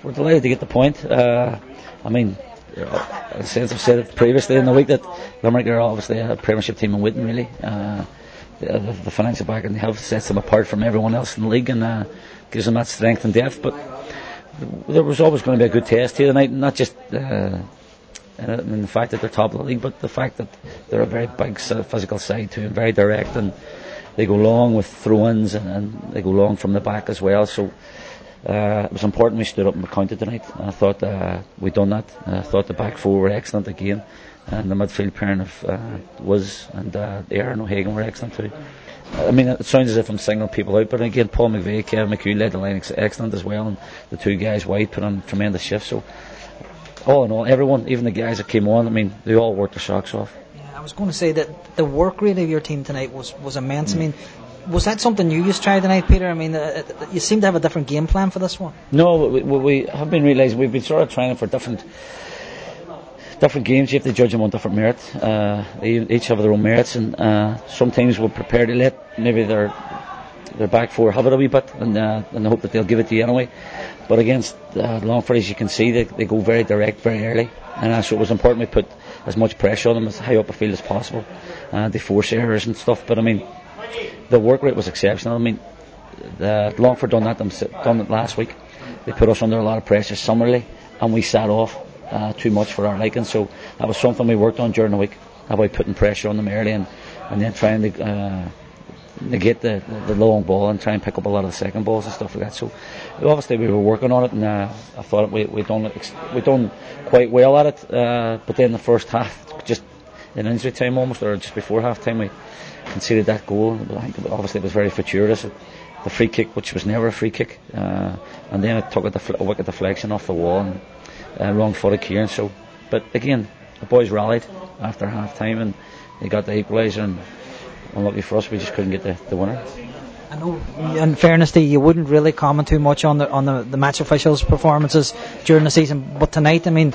we're delighted to get the point. I mean, since I've said it previously in the week that Limerick are obviously a Premiership team in waiting, really. The financial backing they have sets them apart from everyone else in the league and gives them that strength and depth. But there was always going to be a good test here tonight, not just in the fact that they're top of the league, but the fact that they're a very big physical side too, and very direct, and they go long with throw-ins and they go long from the back as well. So it was important we stood up and we counted tonight. I thought we done that. I thought the back four were excellent again, and the midfield pairing of Aaron O'Hagan were excellent too. I mean, it sounds as if I'm singling people out, but again, Paul McVeigh, Kevin McHugh led the line excellent as well, and the two guys wide put on tremendous shifts. So all in all, everyone, even the guys that came on, I mean, they all worked their socks off. Yeah, I was going to say that the work rate of your team tonight was immense. I mean, was that something you just tried tonight, Peter? I mean, you seem to have a different game plan for this one. No, we have been realising we've been sort of training for different games. You have to judge them on different merits. Each have their own merits, and sometimes we're prepared to let maybe their back four have it a wee bit, and I hope that they'll give it to you anyway. But against Longford, as you can see, they go very direct very early, and so it was important we put as much pressure on them as high up the field as possible. They force errors and stuff, but I mean, the work rate was exceptional. I mean, Longford done it last week. They put us under a lot of pressure summarily, and we sat off too much for our liking. So that was something we worked on during the week, about putting pressure on them early and then trying to negate the long ball and try and pick up a lot of the second balls and stuff like that. So obviously we were working on it, and I thought we done quite well at it. But then the first half, just in injury time almost, or just before half time, we conceded that goal. I think obviously it was very fortuitous. The free kick, which was never a free kick, and then it took a wicked deflection off the wall and wrong-footed Kieran. So, but again, the boys rallied after half time and they got the equaliser, and unlucky for us, we just couldn't get the winner. I know, in fairness to you, wouldn't really comment too much on the match officials' performances during the season, but tonight, I mean,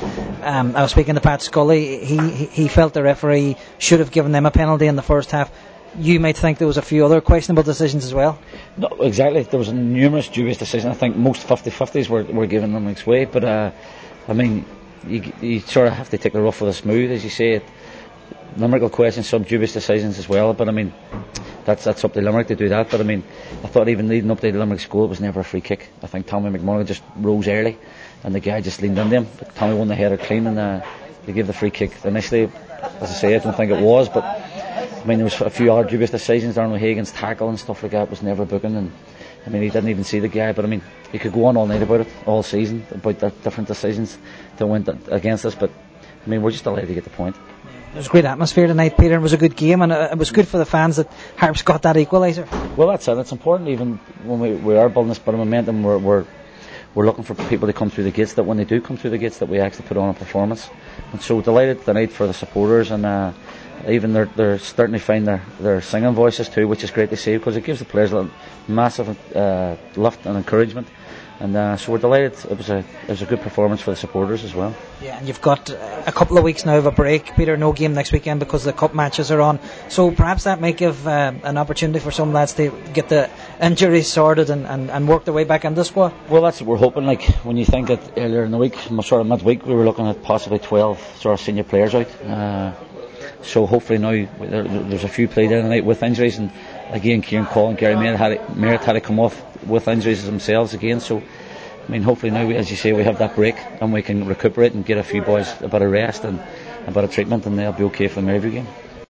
I was speaking to Pat Scully. He felt the referee should have given them a penalty in the first half. You might think there was a few other questionable decisions as well. No, exactly. There was numerous dubious decisions. I think most 50-50s were given Limerick's way, but I mean, you sort of have to take the rough with the smooth, as you say. Limerick will question some dubious decisions as well, but I mean, that's up to Limerick to do that. But I mean, I thought even leading up to the Limerick's goal, it was never a free kick. I think Tommy McMonaghan just rose early, and the guy just leaned into him. But Tommy won the header clean, and they gave the free kick initially. As I say, I don't think it was, but I mean, there was a few other dubious decisions. Aaron O'Hagan's tackle and stuff like that was never booking, and I mean, he didn't even see the guy. But I mean, you could go on all night about it, all season, about the different decisions that went against us. But I mean, we're just delighted to get the point. There was a great atmosphere tonight, Peter. It was a good game, and it was good for the fans that Harps got that equaliser. Well, that's it. It's important, even when we are building this bit of momentum. We're looking for people to come through the gates. That when they do come through the gates, that we actually put on a performance. And so delighted tonight for the supporters, and even they're starting to find their singing voices too, which is great to see, because it gives the players a massive lift and encouragement. And so we're delighted. It was a good performance for the supporters as well. Yeah, and you've got a couple of weeks now of a break, Peter. No game next weekend because the cup matches are on. So perhaps that might give an opportunity for some lads to get the injuries sorted and work their way back into the squad. Well, that's what we're hoping. Like when you think that earlier in the week, sort of midweek, we were looking at possibly 12 sort of senior players out. So hopefully now there's a few played in tonight with injuries, and again Kieran Cole and Gary Merritt had to come off with injuries themselves again. So I mean, hopefully now, as you say, we have that break and we can recuperate and get a few boys a bit of rest and a bit of treatment, and they'll be okay for the Maryview game.